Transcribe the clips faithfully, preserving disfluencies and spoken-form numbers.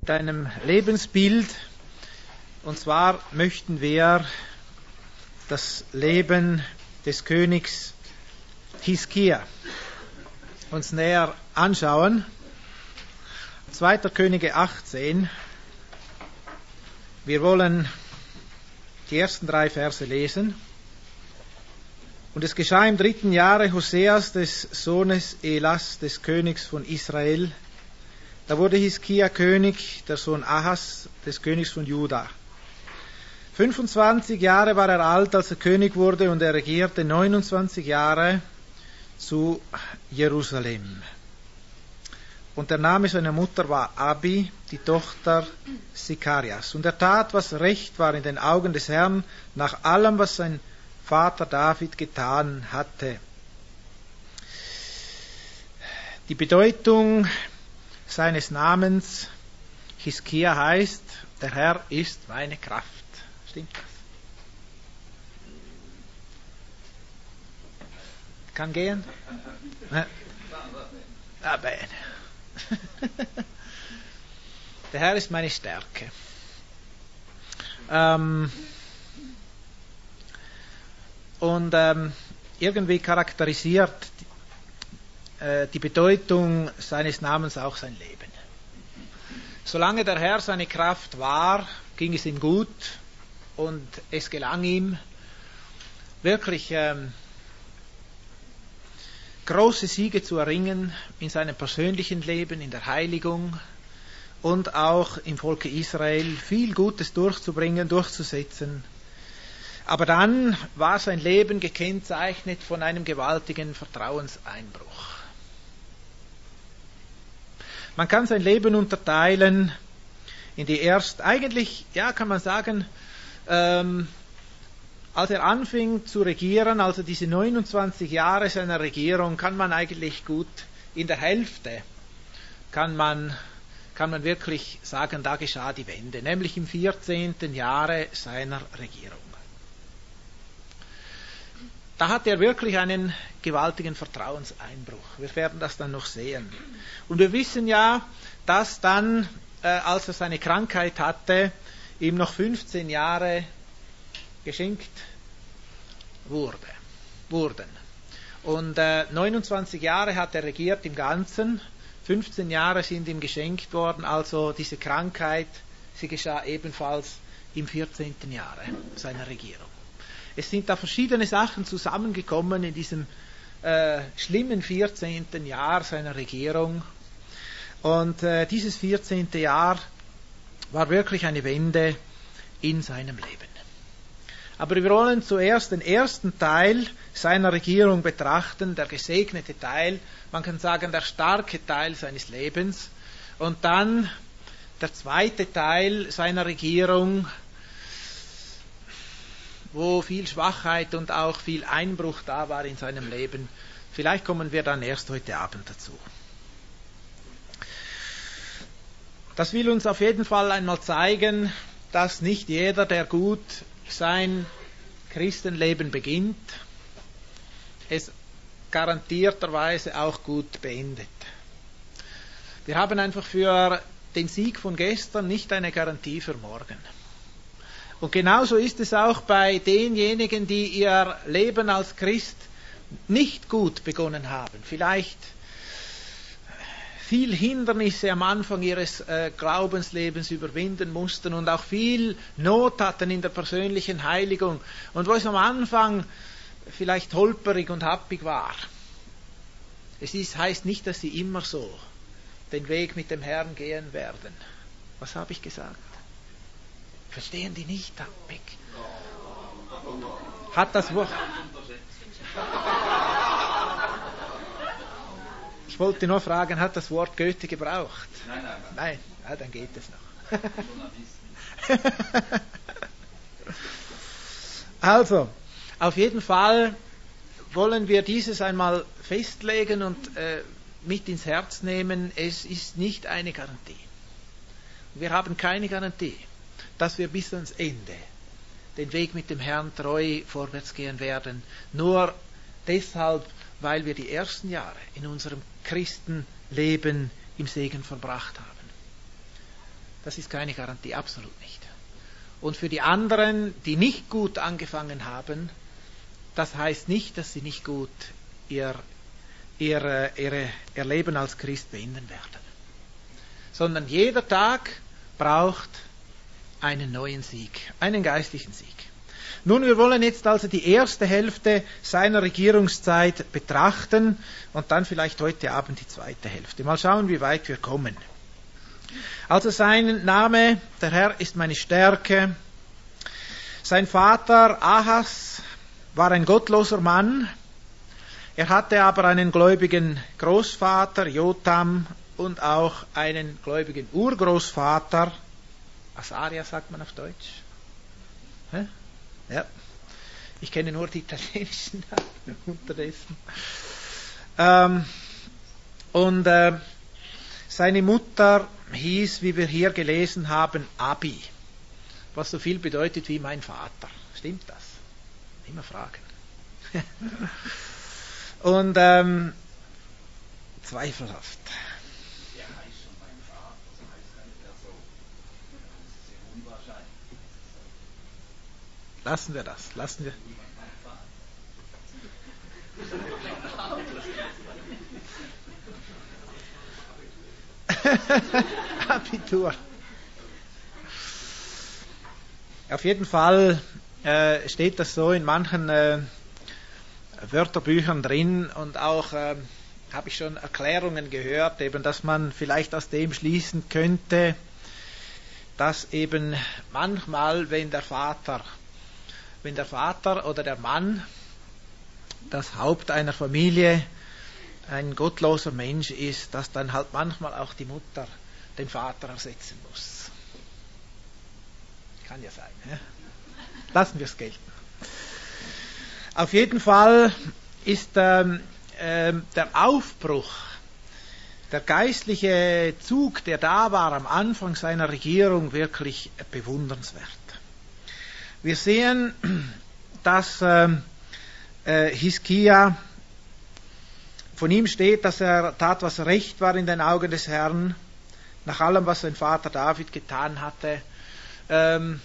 mit einem Lebensbild. Und zwar möchten wir das Leben des Königs Hiskia uns näher anschauen. zweiter Könige achtzehn. Wir wollen die ersten drei Verse lesen. Und es geschah im dritten Jahre Hoseas, des Sohnes Elas, des Königs von Israel. Da wurde Hiskia König, der Sohn Ahas, des Königs von Juda. fünfundzwanzig Jahre war er alt, als er König wurde, und er regierte neunundzwanzig Jahre zu Jerusalem. Und der Name seiner Mutter war Abi, die Tochter Sikarias. Und er tat, was recht war in den Augen des Herrn, nach allem, was sein Vater David getan hatte. Die Bedeutung seines Namens Hiskia heißt, der Herr ist meine Kraft. Stimmt das? Kann gehen? Ah, bene. Der Herr ist meine Stärke. Ähm, und ähm, irgendwie charakterisiert die, äh, die Bedeutung seines Namens auch sein Leben. Solange der Herr seine Kraft war, ging es ihm gut und es gelang ihm wirklich ähm, große Siege zu erringen in seinem persönlichen Leben, in der Heiligung und auch im Volke Israel, viel Gutes durchzubringen, durchzusetzen. Aber dann war sein Leben gekennzeichnet von einem gewaltigen Vertrauenseinbruch. Man kann sein Leben unterteilen in die erst, eigentlich, ja, kann man sagen, ähm, als er anfing zu regieren, also diese neunundzwanzig Jahre seiner Regierung, kann man eigentlich gut in der Hälfte, kann man, kann man wirklich sagen, da geschah die Wende, nämlich im vierzehnten Jahre seiner Regierung. Da hat er wirklich einen gewaltigen Vertrauenseinbruch. Wir werden das dann noch sehen. Und wir wissen ja, dass dann, äh, als er seine Krankheit hatte, ihm noch fünfzehn Jahre geschenkt wurde, wurden. Und äh, neunundzwanzig Jahre hat er regiert im Ganzen, fünfzehn Jahre sind ihm geschenkt worden, also diese Krankheit, sie geschah ebenfalls im vierzehnten Jahre seiner Regierung. Es sind da verschiedene Sachen zusammengekommen in diesem äh, schlimmen vierzehnten Jahr seiner Regierung. Und äh, dieses vierzehnte Jahr war wirklich eine Wende in seinem Leben. Aber wir wollen zuerst den ersten Teil seiner Regierung betrachten, der gesegnete Teil, man kann sagen der starke Teil seines Lebens. Und dann der zweite Teil seiner Regierung, wo viel Schwachheit und auch viel Einbruch da war in seinem Leben. Vielleicht kommen wir dann erst heute Abend dazu. Das will uns auf jeden Fall einmal zeigen, dass nicht jeder, der gut sein Christenleben beginnt, es garantierterweise auch gut beendet. Wir haben einfach für den Sieg von gestern nicht eine Garantie für morgen. Und genauso ist es auch bei denjenigen, die ihr Leben als Christ nicht gut begonnen haben. Vielleicht viel Hindernisse am Anfang ihres äh, Glaubenslebens überwinden mussten und auch viel Not hatten in der persönlichen Heiligung. Und wo es am Anfang vielleicht holperig und happig war. Es ist, heißt nicht, dass sie immer so den Weg mit dem Herrn gehen werden. Was habe ich gesagt? Verstehen die nicht, happig? Hat das Wort... Ich wollte nur fragen, hat das Wort Goethe gebraucht? Nein, nein. Nein, ja, dann geht es noch. Also, auf jeden Fall wollen wir dieses einmal festlegen und äh, mit ins Herz nehmen. Es ist nicht eine Garantie. Wir haben keine Garantie, dass wir bis ans Ende den Weg mit dem Herrn treu vorwärts gehen werden. Nur deshalb, weil wir die ersten Jahre in unserem Christenleben im Segen verbracht haben. das ist keine Garantie, absolut nicht. Und für die anderen, die nicht gut angefangen haben, das heißt nicht, dass sie nicht gut ihr, ihr, ihre, ihr Leben als Christ beenden werden. Sondern jeder Tag braucht einen neuen Sieg, einen geistlichen Sieg. Nun, wir wollen jetzt also die erste Hälfte seiner Regierungszeit betrachten und dann vielleicht heute Abend die zweite Hälfte. Mal schauen, wie weit wir kommen. Also sein Name, der Herr ist meine Stärke. Sein Vater Ahas war ein gottloser Mann. Er hatte aber einen gläubigen Großvater, Jotham, und auch einen gläubigen Urgroßvater. Asaria sagt man auf Deutsch. Hä? Ja, ich kenne nur die italienischen Namen unterdessen. Ähm, und äh, seine Mutter hieß, wie wir hier gelesen haben, Abi, was so viel bedeutet wie mein Vater. Stimmt das? Immer fragen. Und ähm, zweifelhaft. Er heißt schon mein Vater, so heißt eine Person. Das ist sehr unwahrscheinlich. Lassen wir das, lassen wir. Abitur. Auf jeden Fall äh, steht das so in manchen äh, Wörterbüchern drin und auch äh, habe ich schon Erklärungen gehört, eben, dass man vielleicht aus dem schließen könnte, dass eben manchmal, wenn der Vater Wenn der Vater oder der Mann, das Haupt einer Familie, ein gottloser Mensch ist, dass dann halt manchmal auch die Mutter den Vater ersetzen muss. Kann ja sein. Ne? Lassen wir es gelten. Auf jeden Fall ist ähm, äh, der Aufbruch, der geistliche Zug, der da war am Anfang seiner Regierung, wirklich bewundernswert. Wir sehen, dass äh, äh, Hiskia, von ihm steht, dass er tat, was recht war in den Augen des Herrn, nach allem, was sein Vater David getan hatte. Ähm,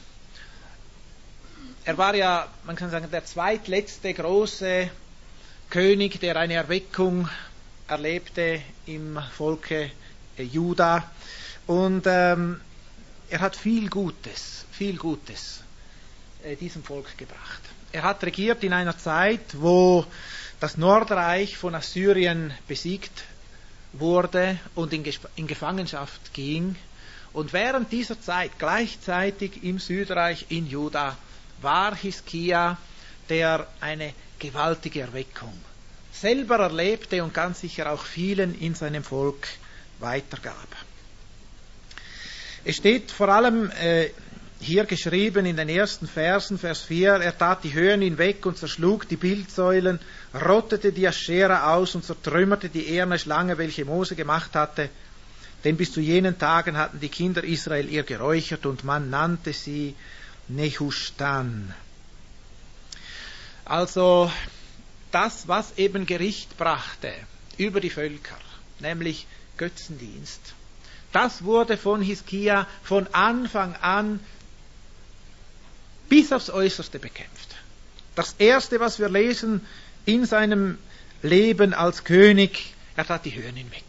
er war ja, man kann sagen, der zweitletzte große König, der eine Erweckung erlebte im Volke äh, Juda. Und ähm, er hat viel Gutes, viel Gutes diesem Volk gebracht. Er hat regiert in einer Zeit, wo das Nordreich von Assyrien besiegt wurde und in, Gesp- in Gefangenschaft ging. Und während dieser Zeit, gleichzeitig im Südreich in Juda, war Hiskia, der eine gewaltige Erweckung selber erlebte und ganz sicher auch vielen in seinem Volk weitergab. Es steht vor allem äh, hier geschrieben in den ersten Versen, Vers vier, er tat die Höhen hinweg und zerschlug die Bildsäulen, rottete die Aschera aus und zertrümmerte die eherne Schlange, welche Mose gemacht hatte. Denn bis zu jenen Tagen hatten die Kinder Israel ihr geräuchert und man nannte sie Nehushtan. Also das, was eben Gericht brachte über die Völker, nämlich Götzendienst, das wurde von Hiskia von Anfang an bis aufs Äußerste bekämpft. Das Erste, was wir lesen in seinem Leben als König, er tat die Höhen hinweg.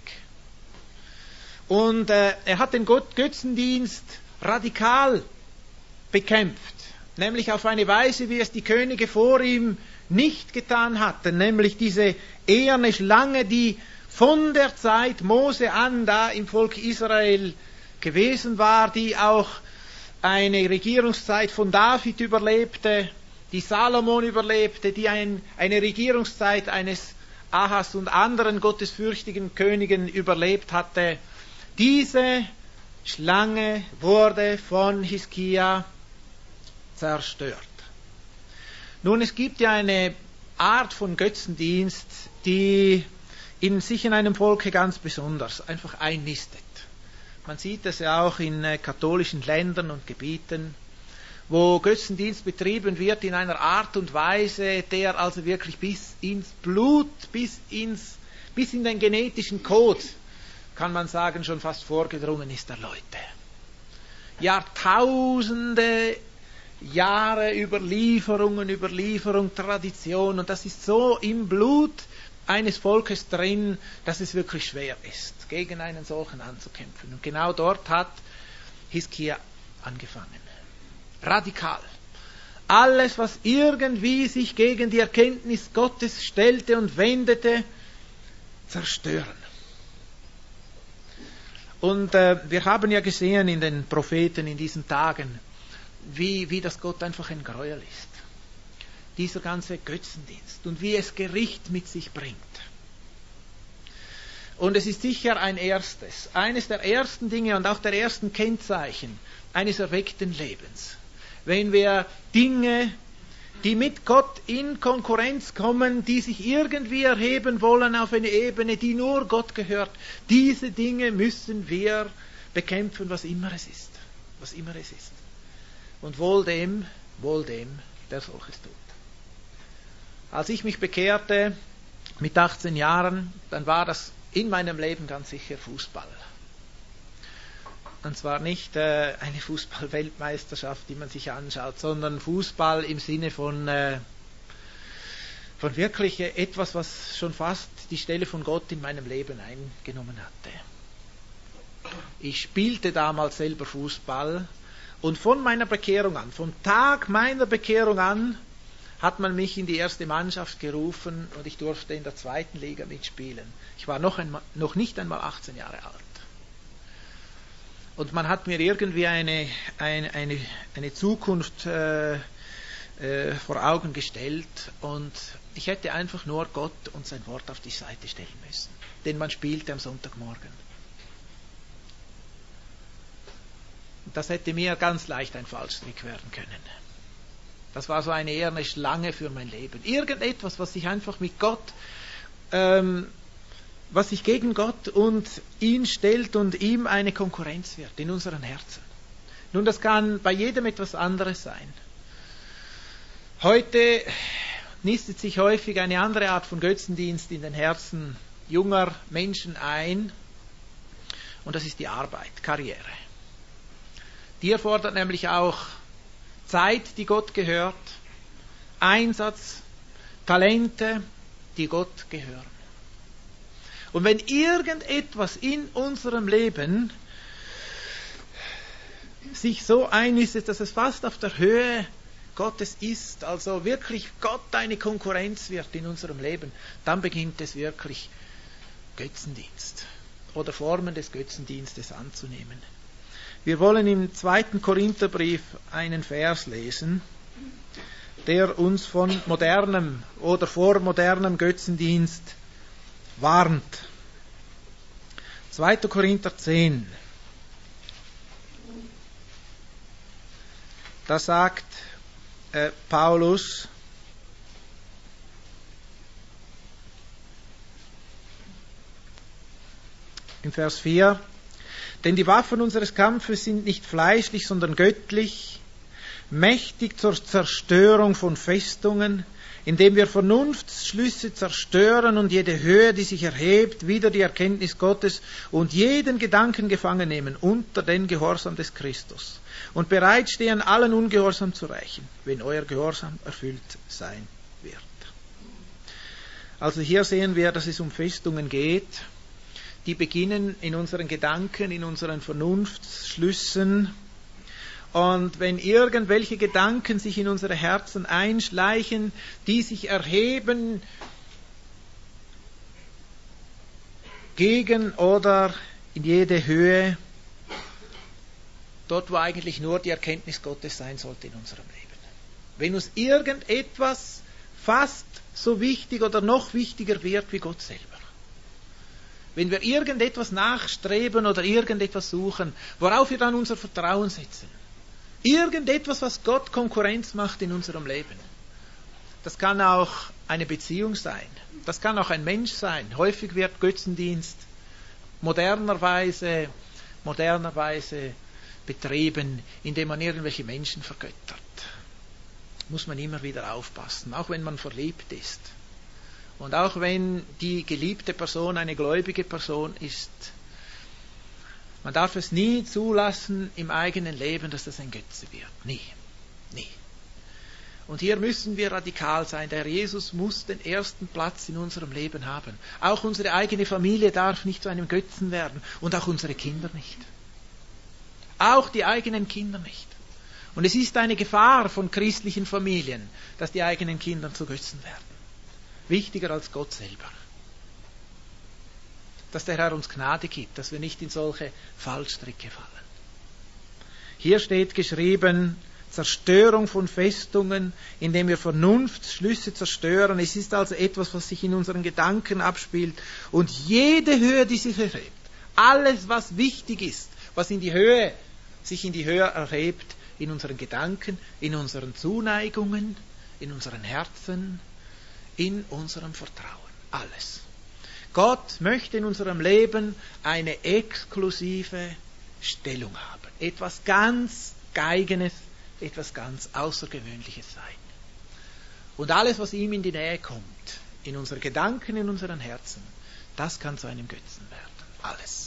Und äh, er hat den Gott Götzendienst radikal bekämpft, nämlich auf eine Weise, wie es die Könige vor ihm nicht getan hatten, nämlich diese eherne Schlange, die von der Zeit Mose an da im Volk Israel gewesen war, die auch eine Regierungszeit von David überlebte, die Salomon überlebte, die ein, eine Regierungszeit eines Ahas und anderen gottesfürchtigen Königen überlebt hatte. Diese Schlange wurde von Hiskia zerstört. Nun, es gibt ja eine Art von Götzendienst, die in sich in einem Volke ganz besonders einfach einnistet. Man sieht das ja auch in äh, katholischen Ländern und Gebieten, wo Götzendienst betrieben wird in einer Art und Weise, der also wirklich bis ins Blut, bis ins, bis in den genetischen Code, kann man sagen, schon fast vorgedrungen ist der Leute. Jahrtausende Jahre Überlieferungen, Überlieferung, Tradition, und das ist so im Blut eines Volkes drin, dass es wirklich schwer ist, gegen einen solchen anzukämpfen. Und genau dort hat Hiskia angefangen. Radikal. Alles, was irgendwie sich gegen die Erkenntnis Gottes stellte und wendete, zerstören. Und äh, wir haben ja gesehen in den Propheten in diesen Tagen, wie, wie das Gott einfach ein Gräuel ist. Dieser ganze Götzendienst und wie es Gericht mit sich bringt. Und es ist sicher ein erstes, eines der ersten Dinge und auch der ersten Kennzeichen eines erweckten Lebens. Wenn wir Dinge, die mit Gott in Konkurrenz kommen, die sich irgendwie erheben wollen auf eine Ebene, die nur Gott gehört, diese Dinge müssen wir bekämpfen, was immer es ist. Was immer es ist. Und wohl dem, wohl dem, der solches tut. Als ich mich bekehrte mit achtzehn Jahren, dann war das in meinem Leben ganz sicher Fußball. Und zwar nicht äh, eine Fußball-Weltmeisterschaft, die man sich anschaut, sondern Fußball im Sinne von, äh, von wirklich äh, etwas, was schon fast die Stelle von Gott in meinem Leben eingenommen hatte. Ich spielte damals selber Fußball und von meiner Bekehrung an, vom Tag meiner Bekehrung an, hat man mich in die erste Mannschaft gerufen und ich durfte in der zweiten Liga mitspielen. Ich war noch, einmal, noch nicht einmal achtzehn Jahre alt. Und man hat mir irgendwie eine, eine, eine, eine Zukunft äh, äh, vor Augen gestellt und ich hätte einfach nur Gott und sein Wort auf die Seite stellen müssen. Denn man spielte am Sonntagmorgen. Und das hätte mir ganz leicht ein Fallstrick werden können. Das war so eine eher eine Schlange für mein Leben. Irgendetwas, was sich einfach mit Gott, ähm, was sich gegen Gott und ihn stellt und ihm eine Konkurrenz wird in unseren Herzen. Nun, das kann bei jedem etwas anderes sein. Heute nistet sich häufig eine andere Art von Götzendienst in den Herzen junger Menschen ein. Und das ist die Arbeit, Karriere. Die erfordert nämlich auch Zeit, die Gott gehört, Einsatz, Talente, die Gott gehören. Und wenn irgendetwas in unserem Leben sich so einnistet, dass es fast auf der Höhe Gottes ist, also wirklich Gott eine Konkurrenz wird in unserem Leben, dann beginnt es wirklich Götzendienst oder Formen des Götzendienstes anzunehmen. Wir wollen im zweiten Korintherbrief einen Vers lesen, der uns von modernem oder vor modernem Götzendienst warnt. zweiter Korinther zehn. Da sagt äh, Paulus, im Vers vier, denn die Waffen unseres Kampfes sind nicht fleischlich, sondern göttlich, mächtig zur Zerstörung von Festungen, indem wir Vernunftsschlüsse zerstören und jede Höhe, die sich erhebt, wider die Erkenntnis Gottes und jeden Gedanken gefangen nehmen unter den Gehorsam des Christus und bereitstehen, allen Ungehorsam zu rächen, wenn euer Gehorsam erfüllt sein wird. Also hier sehen wir, dass es um Festungen geht, die beginnen in unseren Gedanken, in unseren Vernunftsschlüssen. Und wenn irgendwelche Gedanken sich in unsere Herzen einschleichen, die sich erheben gegen oder in jede Höhe, dort wo eigentlich nur die Erkenntnis Gottes sein sollte in unserem Leben. Wenn uns irgendetwas fast so wichtig oder noch wichtiger wird wie Gott selber. Wenn wir irgendetwas nachstreben oder irgendetwas suchen, worauf wir dann unser Vertrauen setzen. Irgendetwas, was Gott Konkurrenz macht in unserem Leben. Das kann auch eine Beziehung sein. Das kann auch ein Mensch sein. Häufig wird Götzendienst modernerweise, modernerweise betrieben, indem man irgendwelche Menschen vergöttert. Muss man immer wieder aufpassen, auch wenn man verliebt ist. Und auch wenn die geliebte Person eine gläubige Person ist, Man darf es nie zulassen im eigenen Leben, dass das ein Götze wird. Nie. Nie. Und hier müssen wir radikal sein. Der Jesus muss den ersten Platz in unserem Leben haben. Auch unsere eigene Familie darf nicht zu einem Götzen werden. Und auch unsere Kinder nicht. Auch die eigenen Kinder nicht. Und es ist eine Gefahr von christlichen Familien, dass die eigenen Kinder zu Götzen werden. Wichtiger als Gott selber. Dass der Herr uns Gnade gibt, dass wir nicht in solche Fallstricke fallen. Hier steht geschrieben, Zerstörung von Festungen, indem wir Vernunftsschlüsse zerstören. Es ist also etwas, was sich in unseren Gedanken abspielt. Und jede Höhe, die sich erhebt, alles, was wichtig ist, was in die Höhe, sich in die Höhe erhebt, in unseren Gedanken, in unseren Zuneigungen, in unseren Herzen, in unserem Vertrauen. Alles. Gott möchte in unserem Leben eine exklusive Stellung haben. Etwas ganz Eigenes, etwas ganz Außergewöhnliches sein. Und alles, was ihm in die Nähe kommt, in unsere Gedanken, in unseren Herzen, das kann zu einem Götzen werden. Alles.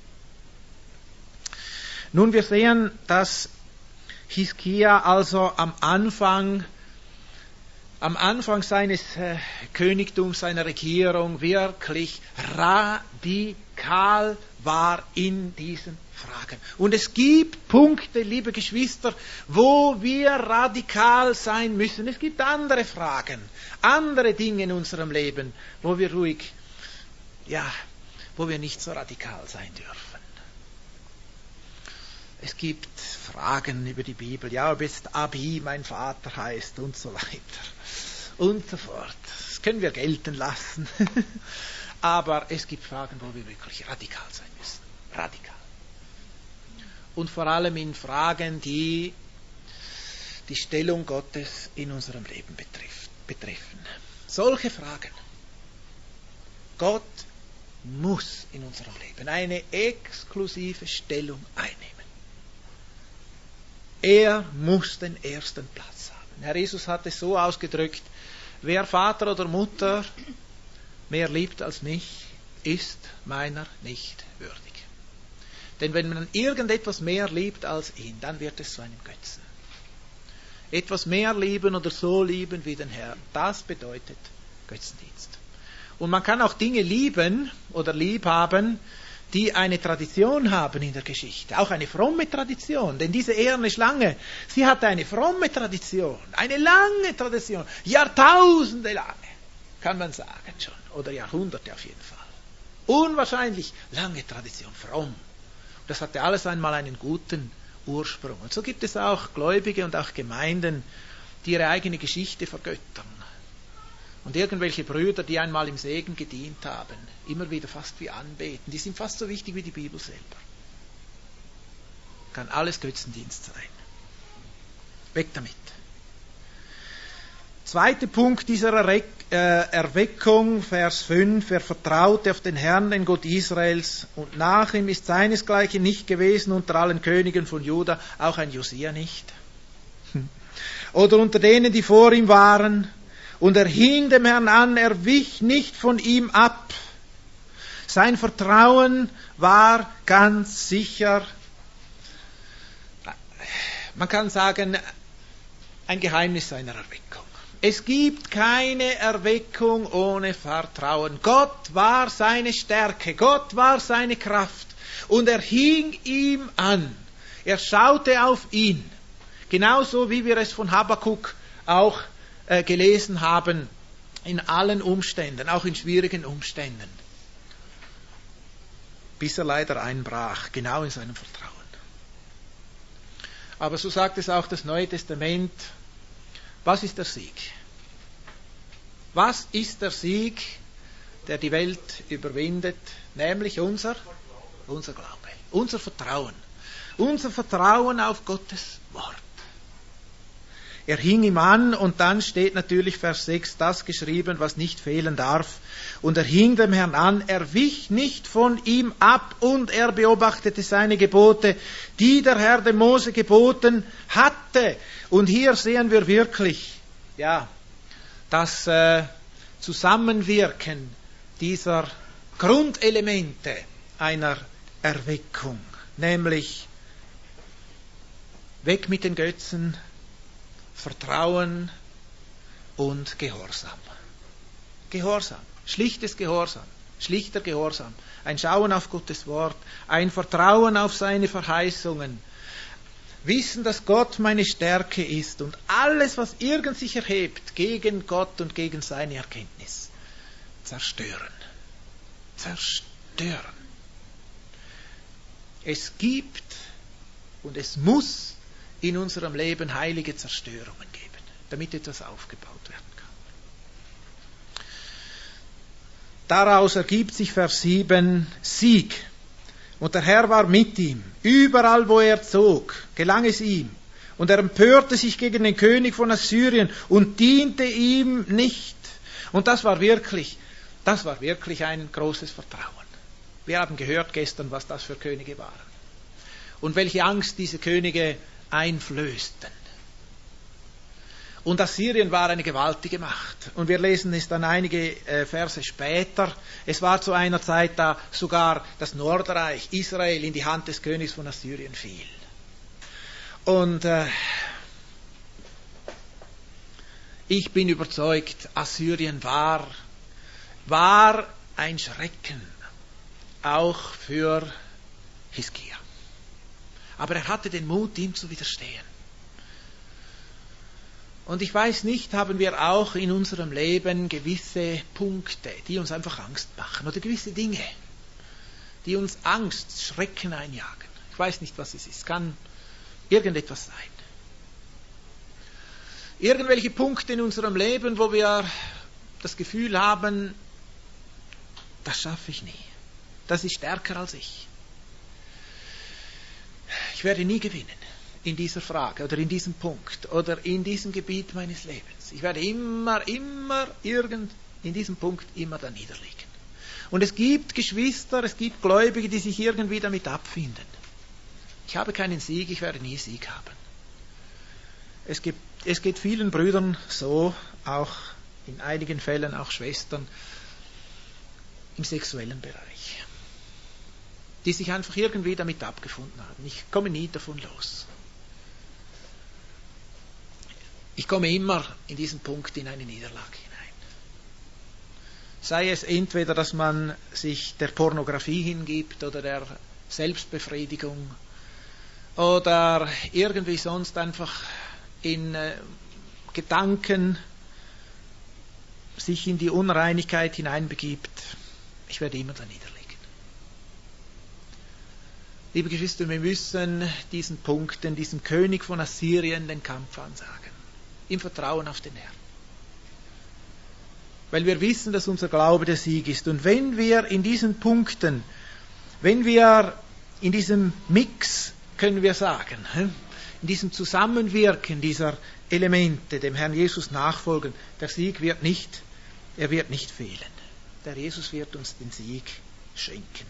Nun, wir sehen, dass Hiskia also am Anfang am Anfang seines äh, Königtums, seiner Regierung wirklich radikal war in diesen Fragen. Und es gibt Punkte, liebe Geschwister, wo wir radikal sein müssen. Es gibt andere Fragen, andere Dinge in unserem Leben, wo wir ruhig, ja, wo wir nicht so radikal sein dürfen. Es gibt Fragen über die Bibel, ja, ob jetzt Abi mein Vater heißt und so weiter und so fort. Das können wir gelten lassen. Aber es gibt Fragen, wo wir wirklich radikal sein müssen. Radikal. Und vor allem in Fragen, die die Stellung Gottes in unserem Leben betrifft, betreffen. Solche Fragen. Gott muss in unserem Leben eine exklusive Stellung einnehmen. Er muss den ersten Platz haben. Herr Jesus hat es so ausgedrückt, wer Vater oder Mutter mehr liebt als mich, ist meiner nicht würdig. Denn wenn man irgendetwas mehr liebt als ihn, dann wird es zu einem Götzen. Etwas mehr lieben oder so lieben wie den Herrn, das bedeutet Götzendienst. Und man kann auch Dinge lieben oder lieb haben, die eine Tradition haben in der Geschichte, auch eine fromme Tradition, denn diese eherne Schlange, sie hatte eine fromme Tradition, eine lange Tradition, Jahrtausende lange, kann man sagen schon, oder Jahrhunderte auf jeden Fall. Unwahrscheinlich lange Tradition, fromm. Das hatte alles einmal einen guten Ursprung. Und so gibt es auch Gläubige und auch Gemeinden, die ihre eigene Geschichte vergöttern. Und irgendwelche Brüder, die einmal im Segen gedient haben, immer wieder fast wie anbeten, die sind fast so wichtig wie die Bibel selber. Kann alles Götzendienst sein. Weg damit. Zweiter Punkt dieser Erweckung, Vers fünf, er vertraute auf den Herrn, den Gott Israels, und nach ihm ist seinesgleichen nicht gewesen unter allen Königen von Juda, auch ein Josia nicht. Oder unter denen, die vor ihm waren. Und er hing dem Herrn an, er wich nicht von ihm ab. Sein Vertrauen war ganz sicher, man kann sagen, ein Geheimnis seiner Erweckung. Es gibt keine Erweckung ohne Vertrauen. Gott war seine Stärke, Gott war seine Kraft. Und er hing ihm an. Er schaute auf ihn. Genauso wie wir es von Habakuk auch gelesen haben, in allen Umständen, auch in schwierigen Umständen, bis er leider einbrach, genau in seinem Vertrauen. Aber so sagt es auch das Neue Testament, was ist der Sieg? Was ist der Sieg, der die Welt überwindet? Nämlich unser, unser Glaube, unser Vertrauen, unser Vertrauen auf Gottes Wort. Er hing ihm an und dann steht natürlich Vers sechs das geschrieben, was nicht fehlen darf. Und er hing dem Herrn an, er wich nicht von ihm ab und er beobachtete seine Gebote, die der Herr dem Mose geboten hatte. Und hier sehen wir wirklich, ja, das äh, Zusammenwirken dieser Grundelemente einer Erweckung. nämlich weg mit den Götzen, Vertrauen und Gehorsam. Gehorsam, schlichtes Gehorsam, schlichter Gehorsam, ein Schauen auf Gottes Wort, ein Vertrauen auf seine Verheißungen, wissen, dass Gott meine Stärke ist und alles, was irgend sich erhebt gegen Gott und gegen seine Erkenntnis, zerstören. Zerstören. Es gibt und es muss in unserem Leben heilige Zerstörungen geben, damit etwas aufgebaut werden kann. Daraus ergibt sich Vers sieben Sieg. Und der Herr war mit ihm. Überall, wo er zog, gelang es ihm. Und er empörte sich gegen den König von Assyrien und diente ihm nicht. Und das war wirklich, das war wirklich ein großes Vertrauen. Wir haben gehört gestern, was das für Könige waren. Und welche Angst diese Könige einflößten. Und Assyrien war eine gewaltige Macht. Und wir lesen es dann einige äh, Verse später. Es war zu einer Zeit, da sogar das Nordreich Israel in die Hand des Königs von Assyrien fiel. Und äh, ich bin überzeugt, Assyrien war, war ein Schrecken, auch für Hiskia. Aber er hatte den Mut, ihm zu widerstehen. Und ich weiß nicht, haben wir auch in unserem Leben gewisse Punkte, die uns einfach Angst machen, oder gewisse Dinge, die uns Angst, Schrecken einjagen. Ich weiß nicht, was es ist. Es kann irgendetwas sein. Irgendwelche Punkte in unserem Leben, wo wir das Gefühl haben, das schaffe ich nie. Das ist stärker als ich. Ich werde nie gewinnen in dieser Frage oder in diesem Punkt oder in diesem Gebiet meines Lebens. Ich werde immer, immer irgend in diesem Punkt immer da niederliegen. Und es gibt Geschwister, es gibt Gläubige, die sich irgendwie damit abfinden. Ich habe keinen Sieg, ich werde nie Sieg haben. Es gibt, es geht vielen Brüdern so, auch in einigen Fällen auch Schwestern im sexuellen Bereich, die sich einfach irgendwie damit abgefunden haben. Ich komme nie davon los. Ich komme immer in diesen Punkt in eine Niederlage hinein. Sei es entweder, dass man sich der Pornografie hingibt oder der Selbstbefriedigung oder irgendwie sonst einfach in äh, Gedanken sich in die Unreinigkeit hineinbegibt. Ich werde immer da niederliegen. Liebe Geschwister, wir müssen diesen Punkten, diesem König von Assyrien den Kampf ansagen. Im Vertrauen auf den Herrn. Weil wir wissen, dass unser Glaube der Sieg ist. Und wenn wir in diesen Punkten, wenn wir in diesem Mix, können wir sagen, in diesem Zusammenwirken dieser Elemente dem Herrn Jesus nachfolgen, der Sieg wird nicht, er wird nicht fehlen. Der Jesus wird uns den Sieg schenken.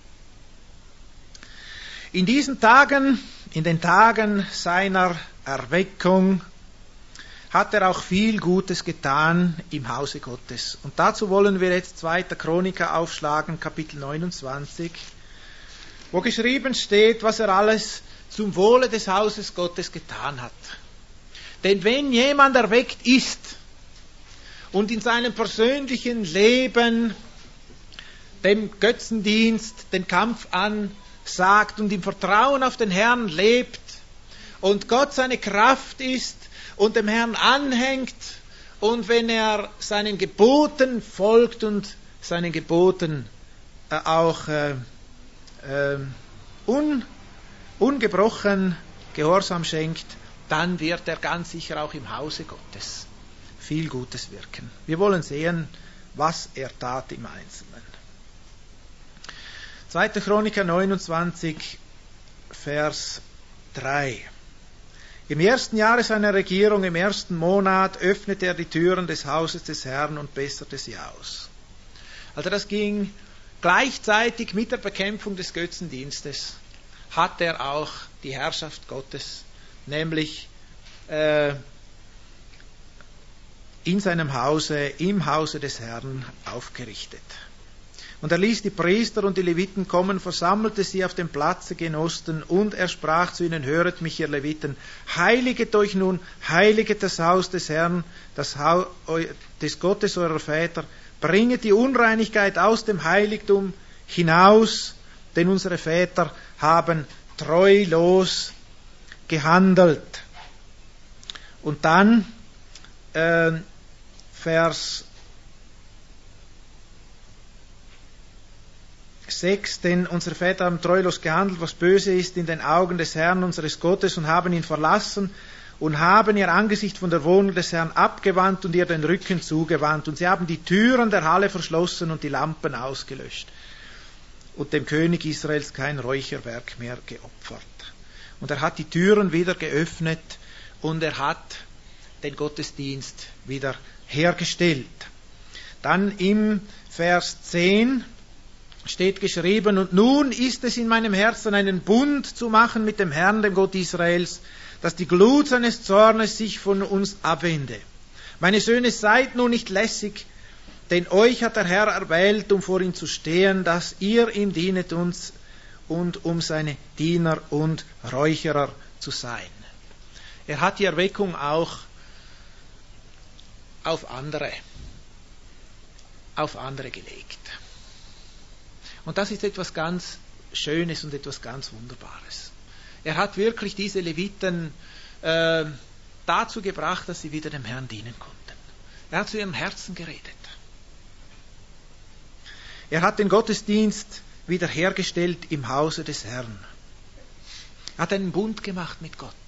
In diesen Tagen, in den Tagen seiner Erweckung, hat er auch viel Gutes getan im Hause Gottes. Und dazu wollen wir jetzt zweiter Chroniker aufschlagen, Kapitel neunundzwanzig, wo geschrieben steht, was er alles zum Wohle des Hauses Gottes getan hat. Denn wenn jemand erweckt ist und in seinem persönlichen Leben dem Götzendienst den Kampf ansagt und im Vertrauen auf den Herrn lebt und Gott seine Kraft ist, und dem Herrn anhängt und wenn er seinen Geboten folgt und seinen Geboten äh, auch äh, äh, un, ungebrochen Gehorsam schenkt, dann wird er ganz sicher auch im Hause Gottes viel Gutes wirken. Wir wollen sehen, was er tat im Einzelnen. zweiter Chroniker neunundzwanzig, Vers drei. Im ersten Jahre seiner Regierung, im ersten Monat, öffnete er die Türen des Hauses des Herrn und besserte sie aus. Also das ging gleichzeitig mit der Bekämpfung des Götzendienstes, hat er auch die Herrschaft Gottes, nämlich äh, in seinem Hause, im Hause des Herrn aufgerichtet. Und er ließ die Priester und die Leviten kommen, versammelte sie auf dem Platze gen Osten, und er sprach zu ihnen: Höret mich, ihr Leviten, heiliget euch nun, heiliget das Haus des Herrn, das Haus des Gottes eurer Väter, bringet die Unreinigkeit aus dem Heiligtum hinaus, denn unsere Väter haben treulos gehandelt. Und dann äh, Vers sechs, denn unsere Väter haben treulos gehandelt, was böse ist in den Augen des Herrn unseres Gottes, und haben ihn verlassen und haben ihr Angesicht von der Wohnung des Herrn abgewandt und ihr den Rücken zugewandt. Und sie haben die Türen der Halle verschlossen und die Lampen ausgelöscht und dem König Israels kein Räucherwerk mehr geopfert. Und er hat die Türen wieder geöffnet und er hat den Gottesdienst wieder hergestellt. Dann im Vers zehn steht geschrieben: Und nun ist es in meinem Herzen, einen Bund zu machen mit dem Herrn, dem Gott Israels, dass die Glut seines Zornes sich von uns abwende. Meine Söhne, seid nun nicht lässig, denn euch hat der Herr erwählt, um vor ihm zu stehen, dass ihr ihm dienet uns und um seine Diener und Räucherer zu sein. Er hat die Erweckung auch auf andere, auf andere gelegt. Und das ist etwas ganz Schönes und etwas ganz Wunderbares. Er hat wirklich diese Leviten äh, dazu gebracht, dass sie wieder dem Herrn dienen konnten. Er hat zu ihrem Herzen geredet. Er hat den Gottesdienst wiederhergestellt im Hause des Herrn. Er hat einen Bund gemacht mit Gott.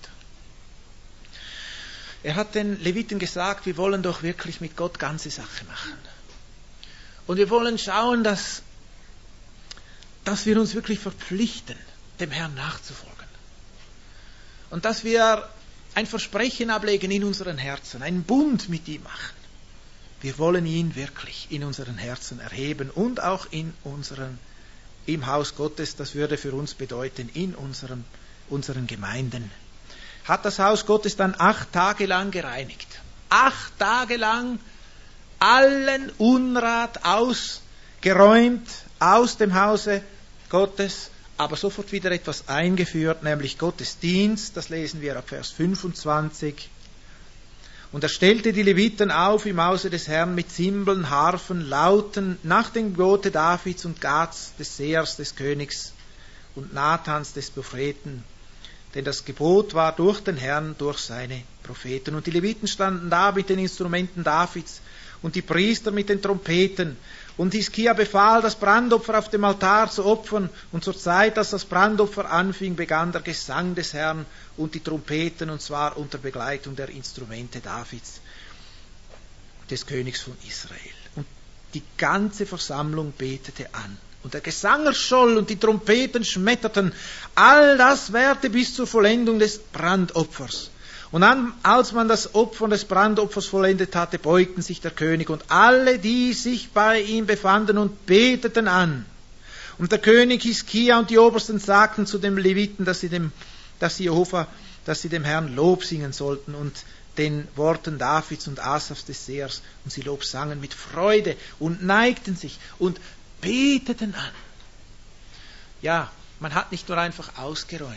Er hat den Leviten gesagt, wir wollen doch wirklich mit Gott ganze Sache machen. Und wir wollen schauen, dass, dass wir uns wirklich verpflichten, dem Herrn nachzufolgen. Und dass wir ein Versprechen ablegen in unseren Herzen, einen Bund mit ihm machen. Wir wollen ihn wirklich in unseren Herzen erheben und auch in unseren, im Haus Gottes, das würde für uns bedeuten, in unserem, unseren Gemeinden. Hat das Haus Gottes dann acht Tage lang gereinigt. Acht Tage lang allen Unrat ausgeräumt aus dem Hause Gottes, aber sofort wieder etwas eingeführt, nämlich Gottesdienst, das lesen wir ab Vers fünfundzwanzig. Und er stellte die Leviten auf im Hause des Herrn mit Zimbeln, Harfen, Lauten, nach dem Gebote Davids und Gads, des Sehers, des Königs und Nathans, des Propheten. Denn das Gebot war durch den Herrn, durch seine Propheten. Und die Leviten standen da mit den Instrumenten Davids und die Priester mit den Trompeten. Und Hiskia befahl, das Brandopfer auf dem Altar zu opfern. Und zur Zeit, dass das Brandopfer anfing, begann der Gesang des Herrn und die Trompeten, und zwar unter Begleitung der Instrumente Davids, des Königs von Israel. Und die ganze Versammlung betete an. Und der Gesang erscholl und die Trompeten schmetterten. All das währte bis zur Vollendung des Brandopfers. Und dann, als man das Opfer des Brandopfers vollendet hatte, beugten sich der König und alle, die sich bei ihm befanden, und beteten an. Und der König Hiskia und die Obersten sagten zu den Leviten, dass sie dem, dass sie Jehova, dass sie dem Herrn Lob singen sollten und den Worten Davids und Asafs des Sehers. Und sie Lob sangen mit Freude und neigten sich und beteten an. Ja, man hat nicht nur einfach ausgeräumt.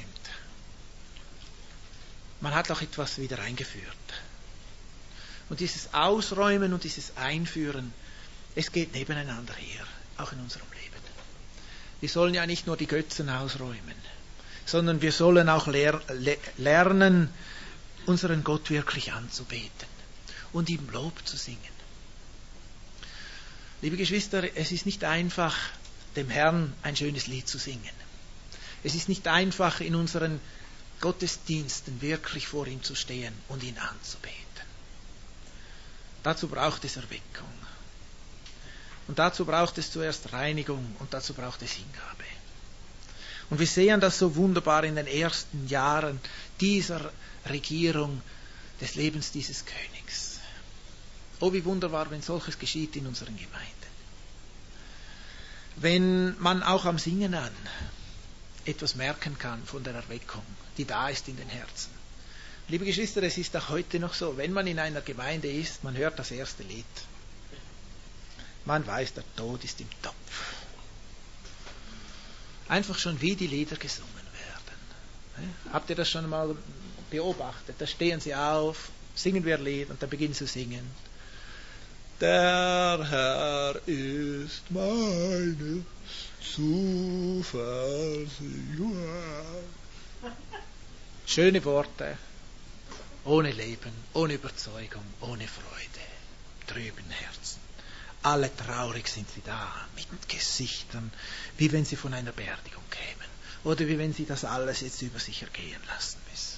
Man hat auch etwas wieder eingeführt. Und dieses Ausräumen und dieses Einführen, es geht nebeneinander her, auch in unserem Leben. Wir sollen ja nicht nur die Götzen ausräumen, sondern wir sollen auch lehr- le- lernen, unseren Gott wirklich anzubeten und ihm Lob zu singen. Liebe Geschwister, es ist nicht einfach, dem Herrn ein schönes Lied zu singen. Es ist nicht einfach, in unseren Gottesdiensten wirklich vor ihm zu stehen und ihn anzubeten. Dazu braucht es Erweckung. Und dazu braucht es zuerst Reinigung und dazu braucht es Hingabe. Und wir sehen das so wunderbar in den ersten Jahren dieser Regierung des Lebens dieses Königs. Oh, wie wunderbar, wenn solches geschieht in unseren Gemeinden. Wenn man auch am Singen an etwas merken kann von der Erweckung, die da ist in den Herzen. Liebe Geschwister, es ist auch heute noch so, wenn man in einer Gemeinde ist, man hört das erste Lied. Man weiß, der Tod ist im Topf. Einfach schon, wie die Lieder gesungen werden. Habt ihr das schon mal beobachtet? Da stehen sie auf, singen wir ein Lied und dann beginnen sie zu singen. Der Herr ist meine Zuversicht. Schöne Worte, ohne Leben, ohne Überzeugung, ohne Freude, trüben Herzen. Alle traurig sind sie da, mit Gesichtern, wie wenn sie von einer Beerdigung kämen. Oder wie wenn sie das alles jetzt über sich ergehen lassen müssen.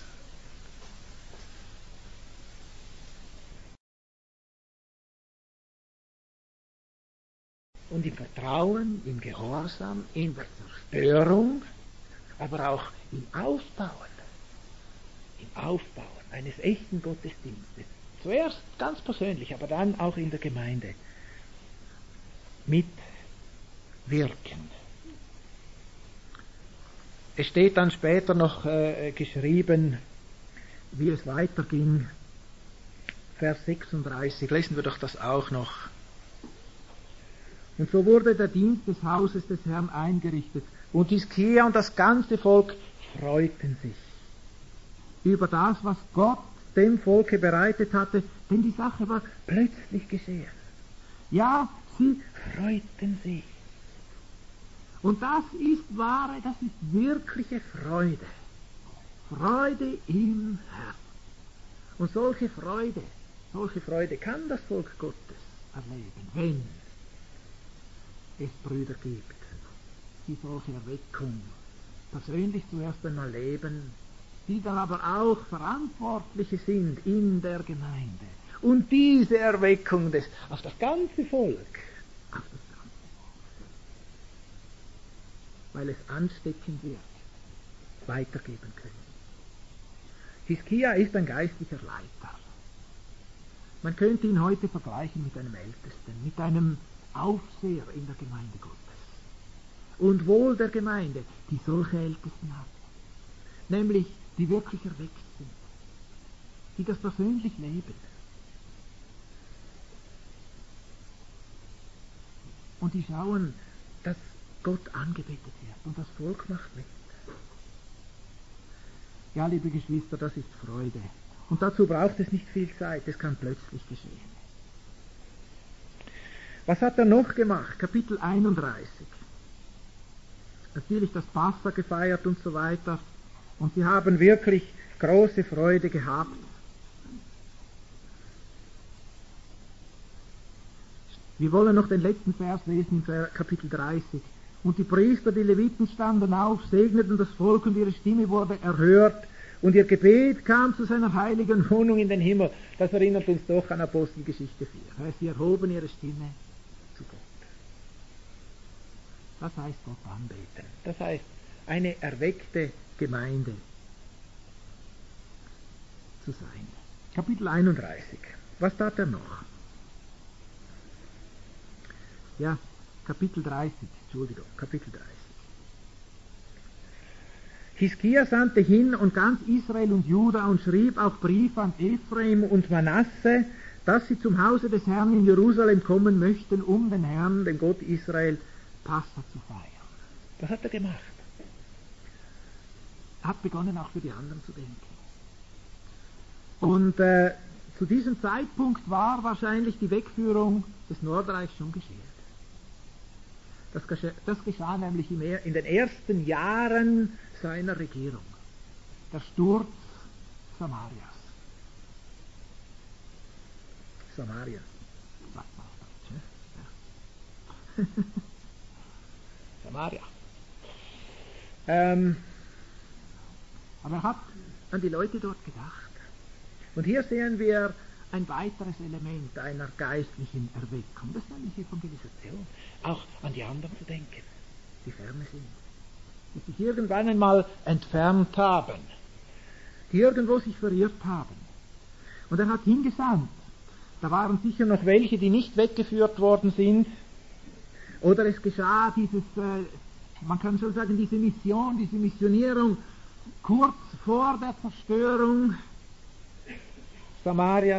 Und im Vertrauen, im Gehorsam, in der Zerstörung, aber auch im Aufbauen, im Aufbauen eines echten Gottesdienstes. Zuerst ganz persönlich, aber dann auch in der Gemeinde. Mitwirken. Es steht dann später noch äh, geschrieben, wie es weiterging. Vers sechsunddreißig, lesen wir doch das auch noch. Und so wurde der Dienst des Hauses des Herrn eingerichtet. Und Hiskia und das ganze Volk freuten sich über das, was Gott dem Volke bereitet hatte, denn die Sache war plötzlich geschehen. Ja, sie freuten sich. Und das ist wahre, das ist wirkliche Freude. Freude im Herrn. Und solche Freude, solche Freude kann das Volk Gottes erleben, wenn es Brüder gibt, die solche Erweckung persönlich zuerst einmal leben, die dann aber auch Verantwortliche sind in der Gemeinde. Und diese Erweckung des, auf das ganze Volk, auf das ganze Volk, weil es ansteckend wird, weitergeben können. Hiskia ist ein geistlicher Leiter. Man könnte ihn heute vergleichen mit einem Ältesten, mit einem Aufseher in der Gemeinde Gottes. Und wohl der Gemeinde, die solche Ältesten hat. Nämlich, die wirklich erweckt sind. Die das persönlich leben. Und die schauen, dass Gott angebetet wird. Und das Volk macht mit. Ja, liebe Geschwister, das ist Freude. Und dazu braucht es nicht viel Zeit. Es kann plötzlich geschehen. Was hat er noch gemacht? Kapitel einunddreißig. Natürlich das Passa gefeiert und so weiter. Und sie haben wirklich große Freude gehabt. Wir wollen noch den letzten Vers lesen in Kapitel dreißig. Und die Priester, die Leviten standen auf, segneten das Volk und ihre Stimme wurde erhört. Und ihr Gebet kam zu seiner heiligen Wohnung in den Himmel. Das erinnert uns doch an Apostelgeschichte vier. Sie erhoben ihre Stimme zu Gott. Das heißt Gott anbeten. Das heißt eine erweckte Gemeinde zu sein. Kapitel einunddreißig. Was tat er noch? Ja, Kapitel dreißig, Entschuldigung, Kapitel dreißig. Hiskia sandte hin und ganz Israel und Juda und schrieb auch Briefe an Ephraim und Manasse, dass sie zum Hause des Herrn in Jerusalem kommen möchten, um den Herrn, den Gott Israel, Passa zu feiern. Das hat er gemacht. Er hat begonnen, auch für die anderen zu denken. Und äh, zu diesem Zeitpunkt war wahrscheinlich die Wegführung des Nordreichs schon geschehen. Das geschah, das geschah nämlich in den ersten Jahren seiner Regierung. Der Sturz Samarias. Samaria, sagt man auf Deutsch, ne? Ja. Samaria. Ähm, aber er hat an die Leute dort gedacht. Und hier sehen wir ein weiteres Element einer geistlichen Erweckung. Das ist nämlich Evangelisation. Auch an die anderen zu denken, die ferne sind. Die sich irgendwann einmal entfernt haben. Die irgendwo sich verirrt haben. Und er hat hingesandt. Da waren sicher noch welche, die nicht weggeführt worden sind. Oder es geschah dieses, äh, man kann schon sagen, diese Mission, diese Missionierung kurz vor der Zerstörung Samarias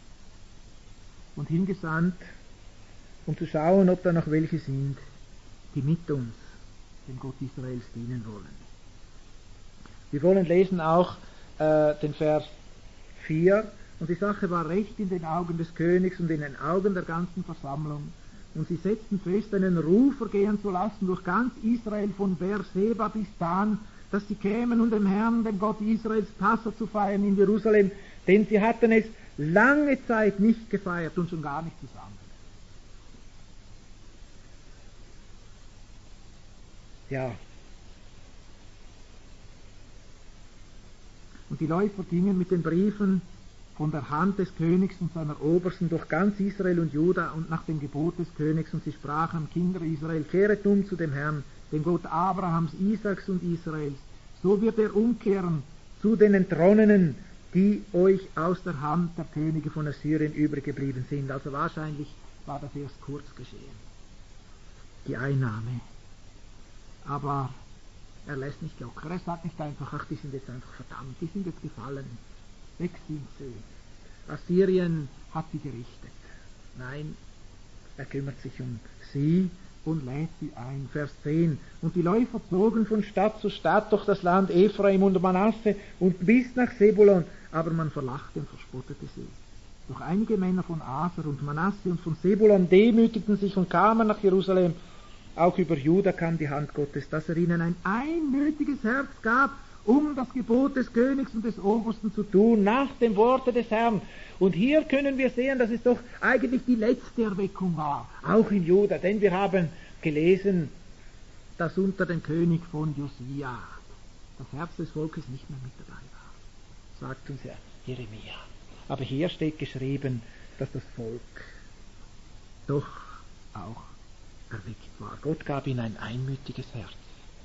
und hingesandt, um zu schauen, ob da noch welche sind, die mit uns dem Gott Israels dienen wollen. Wir wollen lesen auch äh, den Vers vier. Und die Sache war recht in den Augen des Königs und in den Augen der ganzen Versammlung. Und sie setzten fest, einen Ruf vergehen zu lassen durch ganz Israel von Beerseba bis Dan, dass sie kämen, um dem Herrn, dem Gott Israels, Passa zu feiern in Jerusalem, denn sie hatten es lange Zeit nicht gefeiert und schon gar nicht zusammen. Ja. Und die Läufer gingen mit den Briefen von der Hand des Königs und seiner Obersten durch ganz Israel und Juda und nach dem Gebot des Königs, und sie sprachen: Kinder Israel, kehret um zu dem Herrn, dem Gott Abrahams, Isaaks und Israels. So wird er umkehren zu den Entronnenen, die euch aus der Hand der Könige von Assyrien übrig geblieben sind. Also wahrscheinlich war das erst kurz geschehen, die Einnahme. Aber er lässt nicht locker. Er sagt nicht einfach: ach, die sind jetzt einfach verdammt, die sind jetzt gefallen. Weg sind sie. Assyrien hat sie gerichtet. Nein, er kümmert sich um sie und lädt sie ein. Vers zehn. Und die Läufer zogen von Stadt zu Stadt durch das Land Ephraim und Manasse und bis nach Sebulon, aber man verlachte und verspottete sie. Doch einige Männer von Aser und Manasse und von Sebulon demütigten sich und kamen nach Jerusalem. Auch über Juda kam die Hand Gottes, dass er ihnen ein einmütiges Herz gab, um das Gebot des Königs und des Obersten zu tun, nach dem Worte des Herrn. Und hier können wir sehen, dass es doch eigentlich die letzte Erweckung war, auch in Juda, denn wir haben gelesen, dass unter dem König von Josia das Herz des Volkes nicht mehr mit dabei war, sagt uns ja Jeremia. Aber hier steht geschrieben, dass das Volk doch auch erweckt war. Gott gab ihnen ein einmütiges Herz.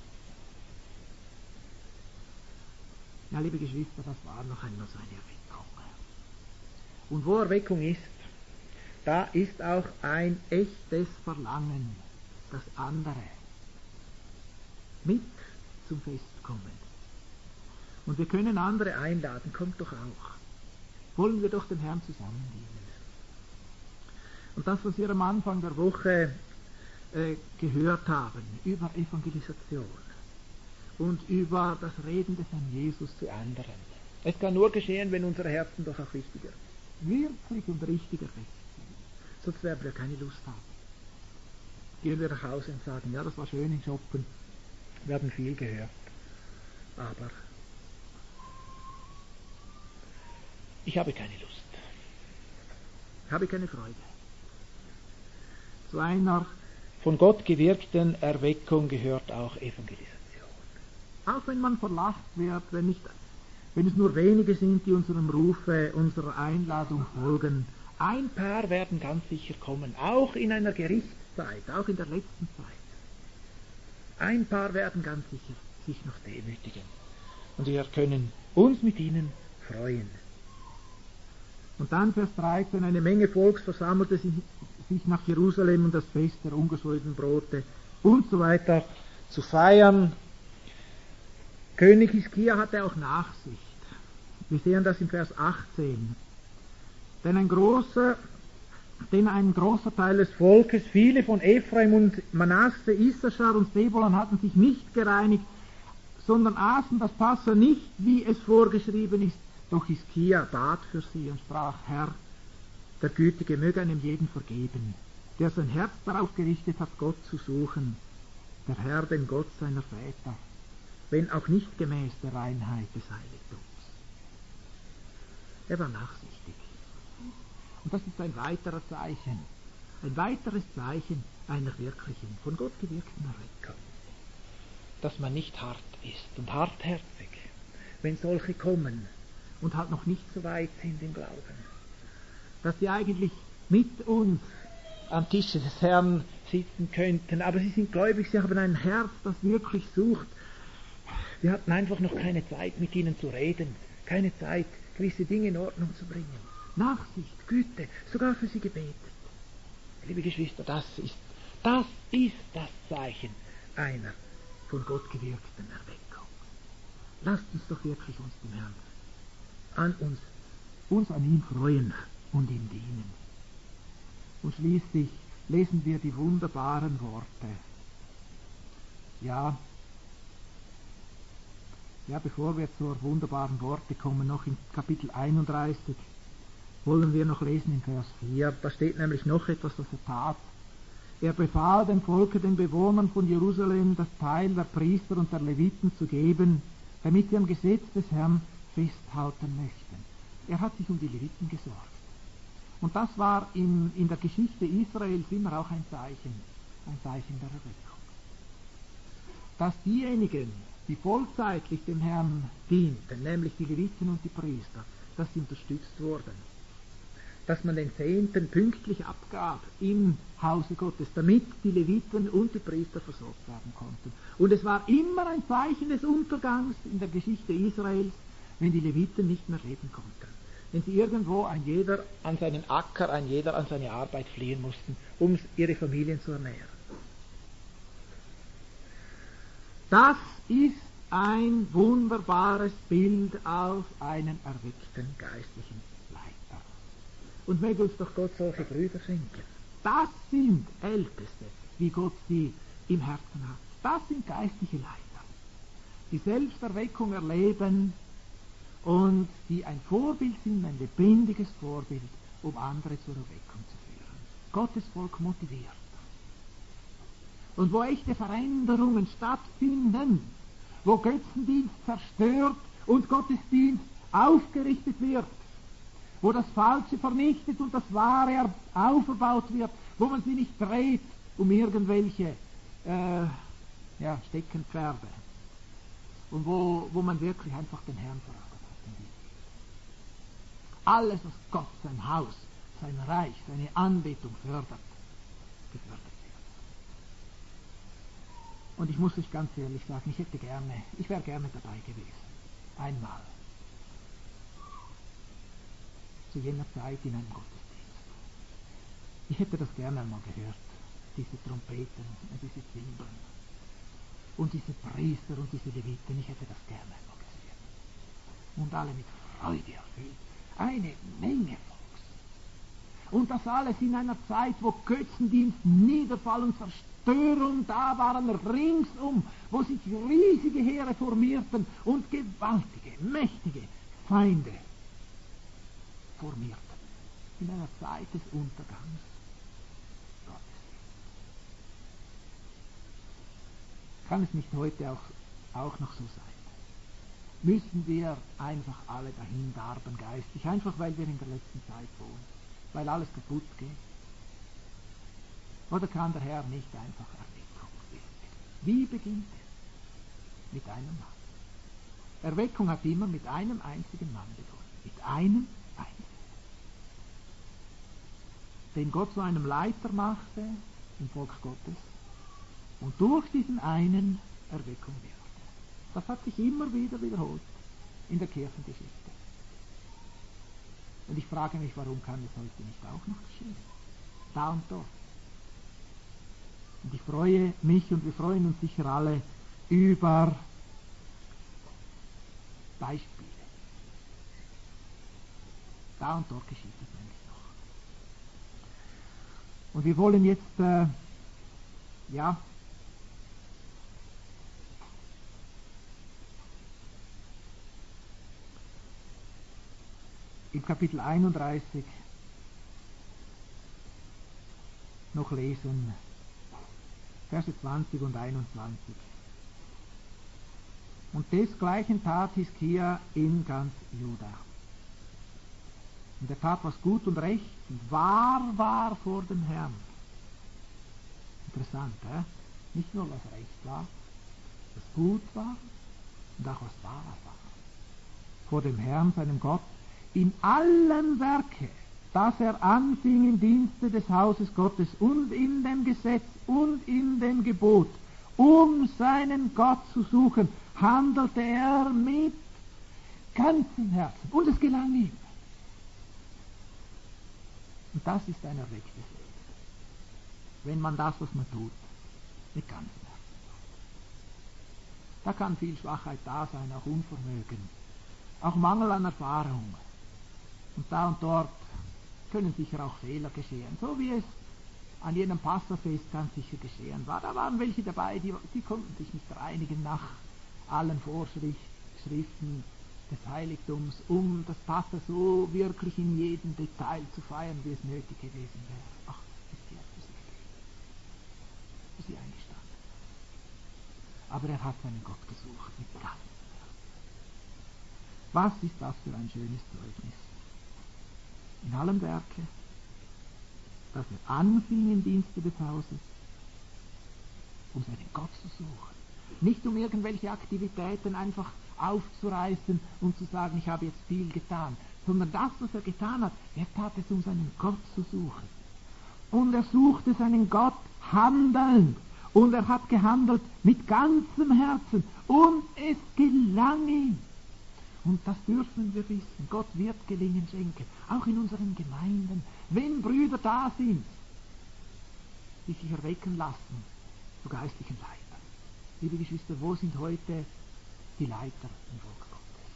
Ja, liebe Geschwister, das war noch einmal so eine Erweckung. Und wo Erweckung ist, da ist auch ein echtes Verlangen, das andere mit zum Fest kommen. Und wir können andere einladen, kommt doch auch. Wollen wir doch dem Herrn zusammen dienen. Und das, was wir am Anfang der Woche äh, gehört haben, über Evangelisation und über das Reden des Herrn Jesus zu anderen. Es kann nur geschehen, wenn unsere Herzen doch auch richtiger, wirklich und richtig erweckt sind. Sonst werden wir keine Lust haben. Gehen wir nach Hause und sagen: ja, das war schön in Schoppen, wir haben viel gehört, aber ich habe keine Lust, ich habe keine Freude. Zu einer von Gott gewirkten Erweckung gehört auch Evangelisation. Auch wenn man verlacht wird, wenn, nicht, wenn es nur wenige sind, die unserem Rufe, unserer Einladung folgen. Ein paar werden ganz sicher kommen, auch in einer Gerichtszeit, auch in der letzten Zeit. Ein paar werden ganz sicher sich noch demütigen. Und wir können uns mit ihnen freuen. Und dann Vers dreizehn, eine Menge Volks versammelte sich, sich nach Jerusalem, um das Fest der ungesäuerten Brote und so weiter zu feiern. König Hiskia hatte auch Nachsicht. Wir sehen das im Vers achtzehn. Denn ein großer, denn ein großer Teil des Volkes, viele von Ephraim und Manasse, Issachar und Sebulon hatten sich nicht gereinigt, sondern aßen das Passa nicht, wie es vorgeschrieben ist. Doch Hiskia bat für sie und sprach: Herr, der Gütige möge einem jeden vergeben, der sein Herz darauf gerichtet hat, Gott zu suchen, der Herr, den Gott seiner Väter, wenn auch nicht gemäß der Reinheit des Heiligtums. Er war nachsichtig. Und das ist ein weiterer Zeichen, ein weiteres Zeichen einer wirklichen, von Gott gewirkten Erweckung. Dass man nicht hart ist und hartherzig, wenn solche kommen und halt noch nicht so weit sind im Glauben. Dass sie eigentlich mit uns am Tische des Herrn sitzen könnten, aber sie sind gläubig, sie haben ein Herz, das wirklich sucht. Wir hatten einfach noch keine Zeit, mit ihnen zu reden, keine Zeit, gewisse Dinge in Ordnung zu bringen. Nachsicht, Güte, sogar für sie gebetet. Liebe Geschwister, das ist, das ist das Zeichen einer von Gott gewirkten Erweckung. Lasst uns doch wirklich uns dem Herrn an uns, uns an ihm freuen und ihm dienen. Und schließlich lesen wir die wunderbaren Worte Ja, ja, bevor wir zur wunderbaren Worte kommen, noch in Kapitel einunddreißig, wollen wir noch lesen in Vers vier. Da steht nämlich noch etwas, was er tat. Er befahl dem Volke, den Bewohnern von Jerusalem, das Teil der Priester und der Leviten zu geben, damit sie am Gesetz des Herrn festhalten möchten. Er hat sich um die Leviten gesorgt. Und das war in, in der Geschichte Israels immer auch ein Zeichen, ein Zeichen der Erweckung. Dass diejenigen, die vollzeitlich dem Herrn dienten, nämlich die Leviten und die Priester, dass sie unterstützt wurden. Dass man den Zehnten pünktlich abgab im Hause Gottes, damit die Leviten und die Priester versorgt werden konnten. Und es war immer ein Zeichen des Untergangs in der Geschichte Israels, wenn die Leviten nicht mehr leben konnten. Wenn sie irgendwo ein jeder an seinen Acker, ein jeder an seine Arbeit fliehen mussten, um ihre Familien zu ernähren. Das ist ein wunderbares Bild auf einen erweckten geistlichen Leiter. Und möge uns doch Gott solche Brüder schenken. Das sind Älteste, wie Gott sie im Herzen hat. Das sind geistliche Leiter, die Selbsterweckung erleben und die ein Vorbild sind, ein lebendiges Vorbild, um andere zur Erweckung zu führen. Gottes Volk motiviert. Und wo echte Veränderungen stattfinden, wo Götzendienst zerstört und Gottesdienst aufgerichtet wird, wo das Falsche vernichtet und das Wahre aufgebaut wird, wo man sie nicht dreht um irgendwelche äh, ja, Steckenpferde und wo, wo man wirklich einfach den Herrn verachtet hat. Alles, was Gott, sein Haus, sein Reich, seine Anbetung fördert, gefördert wird. Und ich muss euch ganz ehrlich sagen, ich hätte gerne, ich wäre gerne dabei gewesen. Einmal. Zu jener Zeit in einem Gottesdienst. Ich hätte das gerne einmal gehört. Diese Trompeten und diese Zimbeln. Und diese Priester und diese Leviten, ich hätte das gerne einmal gesehen. Und alle mit Freude erfüllt. Eine Menge Volks. Und das alles in einer Zeit, wo Götzendienst, Niederfall und Zerstörung da waren, ringsum, wo sich riesige Heere formierten und gewaltige, mächtige Feinde formierten. In einer Zeit des Untergangs Gottes. Kann es nicht heute auch, auch noch so sein? Müssen wir einfach alle dahin darben geistlich, einfach weil wir in der letzten Zeit wohnen, weil alles kaputt geht? Oder kann der Herr nicht einfach Erweckung wirken? Wie beginnt er? Mit einem Mann. Erweckung hat immer mit einem einzigen Mann begonnen. Mit einem einzigen. Den Gott zu einem Leiter machte im Volk Gottes und durch diesen einen Erweckung wirkte. Das hat sich immer wieder wiederholt in der Kirchengeschichte. Und ich frage mich, warum kann es heute nicht auch noch geschehen? Da und dort. Und ich freue mich und wir freuen uns sicher alle über Beispiele. Da und dort geschieht es nämlich noch. Und wir wollen jetzt, äh, ja, im Kapitel einunddreißig noch lesen, Verse zwanzig und einundzwanzig. Und desgleichen tat Hiskia in ganz Juda. Und er tat, was gut und recht und wahr war vor dem Herrn. Interessant, eh? Nicht nur was recht war, was gut war und auch was wahr war. Vor dem Herrn, seinem Gott, in allem Werke, das er anfing im Dienste des Hauses Gottes und in dem Gesetz und in dem Gebot, um seinen Gott zu suchen, handelte er mit ganzem Herzen. Und es gelang ihm. Und das ist ein erwecktes Leben. Wenn man das, was man tut, mit ganzem Herzen tut. Da kann viel Schwachheit da sein, auch Unvermögen, auch Mangel an Erfahrung. Und da und dort können sicher auch Fehler geschehen, so wie es an jenem Passafest ganz sicher geschehen war. Da waren welche dabei, die, die konnten sich nicht reinigen nach allen Vorschriften des Heiligtums, um das Passa so wirklich in jedem Detail zu feiern, wie es nötig gewesen wäre. Ach, ist hier für sie gewesen, für sie eingestanden. Aber er hat seinen Gott gesucht mit ganzem Herzen. Was ist das für ein schönes Zeugnis? In allem Werke, dass er anfing im Dienste des Hauses, um seinen Gott zu suchen. Nicht um irgendwelche Aktivitäten einfach aufzureißen und zu sagen, ich habe jetzt viel getan, sondern das, was er getan hat, er tat es, um seinen Gott zu suchen. Und er suchte seinen Gott handelnd. Und er hat gehandelt mit ganzem Herzen. Und es gelang ihm. Und das dürfen wir wissen. Gott wird Gelingen schenken. Auch in unseren Gemeinden. Wenn Brüder da sind, die sich erwecken lassen zu geistlichen Leitern. Liebe Geschwister, wo sind heute die Leiter im Volk Gottes?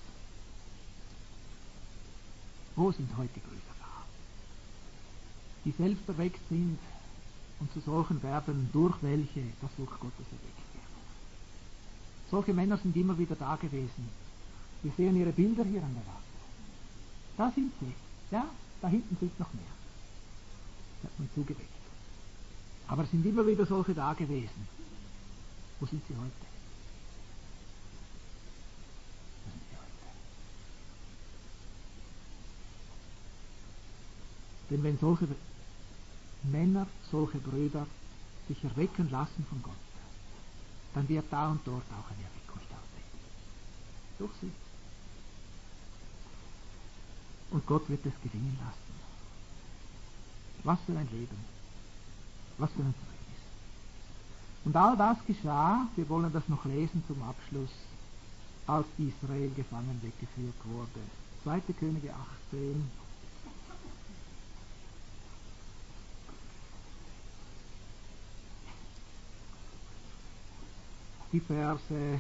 Wo sind heute Brüder da? Die selbst erweckt sind und zu solchen werden, durch welche das Volk Gottes erweckt wird. Solche Männer sind immer wieder da gewesen. Wir sehen ihre Bilder hier an der Wand. Da sind sie. Ja, da hinten sind noch mehr. Das hat man zugeweckt. Aber es sind immer wieder solche da gewesen. Wo sind sie heute? Wo sind sie heute? Denn wenn solche Männer, solche Brüder sich erwecken lassen von Gott, dann wird da und dort auch eine Erweckung stattfinden. Durch sie. Und Gott wird es gelingen lassen. Was für ein Leben. Was für ein Zeugnis. Und all das geschah, wir wollen das noch lesen zum Abschluss, als Israel gefangen weggeführt wurde. zweite Könige achtzehn. Die Verse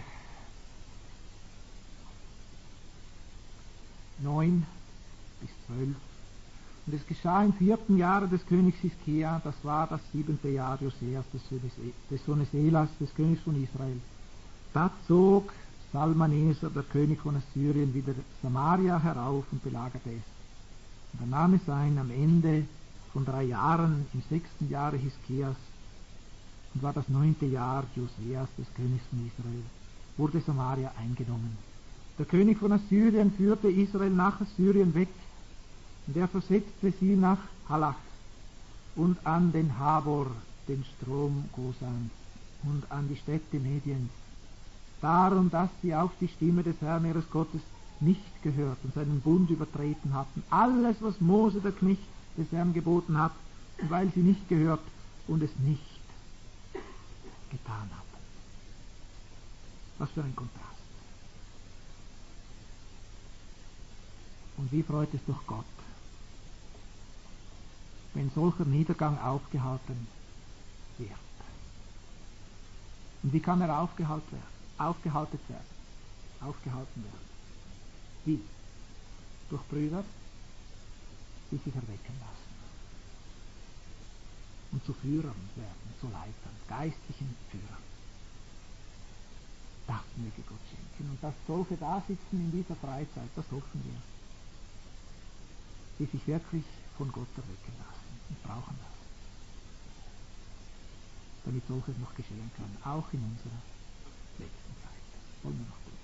neun bis zwölf. Und es geschah im vierten Jahre des Königs Hiskia, das war das siebente Jahr Joseas, des Sohnes, des Sohnes Elas, des Königs von Israel. Da zog Salmaneser, der König von Assyrien, wieder Samaria herauf und belagerte es. Und er nahm es ein am Ende von drei Jahren, im sechsten Jahre Hiskias, und war das neunte Jahr Joseas, des Königs von Israel, wurde Samaria eingenommen. Der König von Assyrien führte Israel nach Assyrien weg, und er versetzte sie nach Halach und an den Habor, den Strom Gosans, und an die Städte Mediens. Darum, dass sie auf die Stimme des Herrn ihres Gottes nicht gehört und seinen Bund übertreten hatten. Alles, was Mose, der Knecht des Herrn, geboten hat, weil sie nicht gehört und es nicht getan hatten. Was für ein Kontrast. Und wie freut es doch Gott, wenn solcher Niedergang aufgehalten wird. Und wie kann er aufgehalten werden? Aufgehalten werden. Aufgehalten werden. Wie? Durch Brüder, die sich erwecken lassen. Und zu Führern werden, zu Leitern, geistlichen Führern. Das möge Gott schenken. Und dass solche da sitzen in dieser Freizeit, das hoffen wir. Die sich wirklich von Gott erwecken lassen und brauchen das. Damit solches noch geschehen kann, auch in unserer letzten Zeit. Wollen wir noch beten.